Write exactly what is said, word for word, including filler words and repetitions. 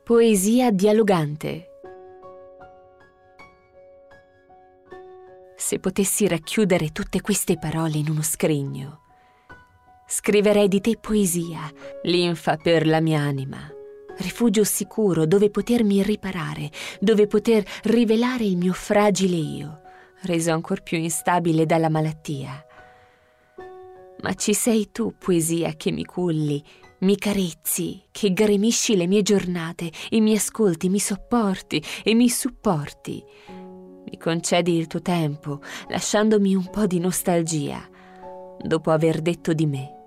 Poesia dialogante. Se potessi racchiudere tutte queste parole in uno scrigno, scriverei di te poesia, linfa per la mia anima, rifugio sicuro dove potermi riparare, dove poter rivelare il mio fragile io, reso ancor più instabile dalla malattia. Ma ci sei tu, poesia, che mi culli, mi carezzi, che gremisci le mie giornate e mi ascolti, mi sopporti e mi supporti. Mi concedi il tuo tempo, lasciandomi un po' di nostalgia, dopo aver detto di me